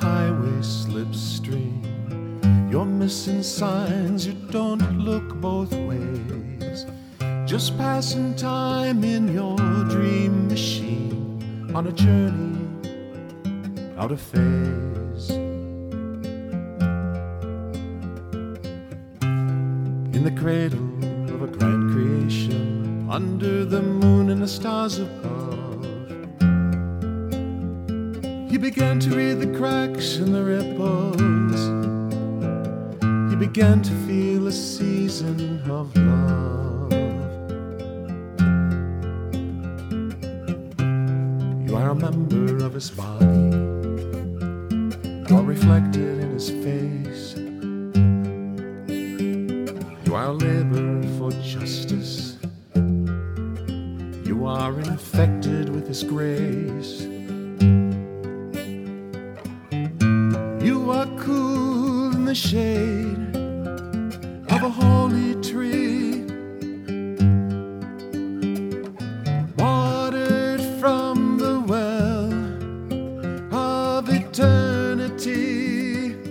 highway slipstream. You're missing signs, you don't look both ways. Just passing time in your dream machine on a journey out of phase. In the cradle of a grand creation, under the moon and the stars above, he began to read the cracks in the ripples. He began to feel a season of love. You are a member of his body. You are reflected in his face. You are a labor for justice. You are infected with his grace. You are cool in the shade of a holy tree, watered from the well of eternity,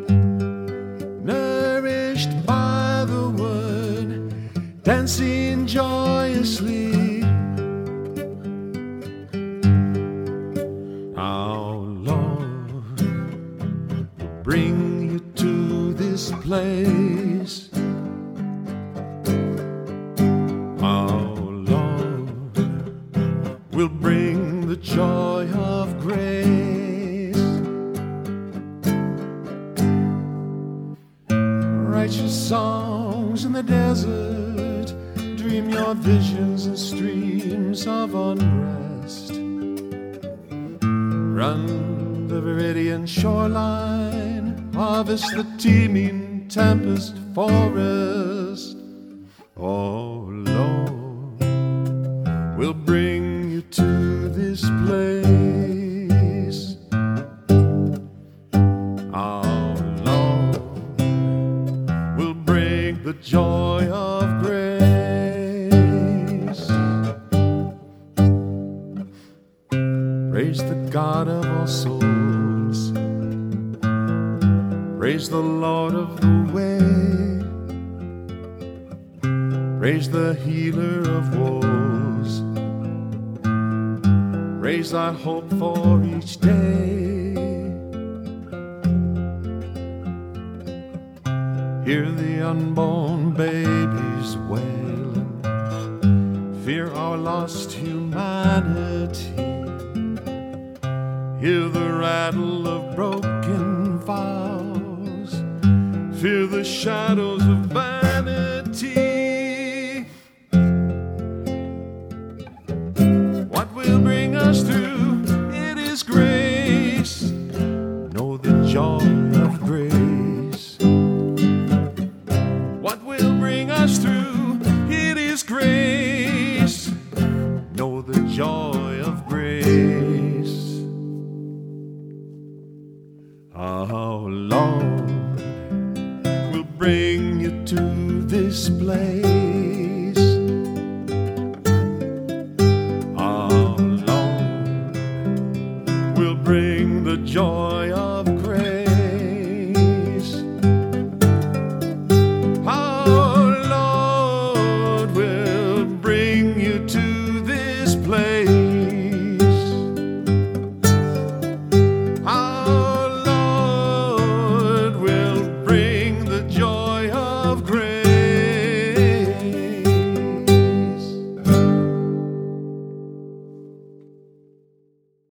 nourished by the word, dancing joyously. Our Lord will bring you to this place. Our Lord will bring the joy of grace. Write your songs in the desert, dream your visions in streams of unrest. Run the Viridian shoreline, harvest the teeming tempest forest. Oh Lord, will bring you to this place. Our Lord will bring the joy of grace. Praise the God of all souls. Praise the Lord of the way. Praise the healer of woes. Raise thy hope for each day. Hear the unborn babies wailing. Fear our lost humanity. Hear the rattle of broken vows. Fear the shadows of vanity. What will bring us through? It is grace. Know the joy of grace. What will bring us through? It is grace. Know the joy of grace. Our Lord will bring you to this place.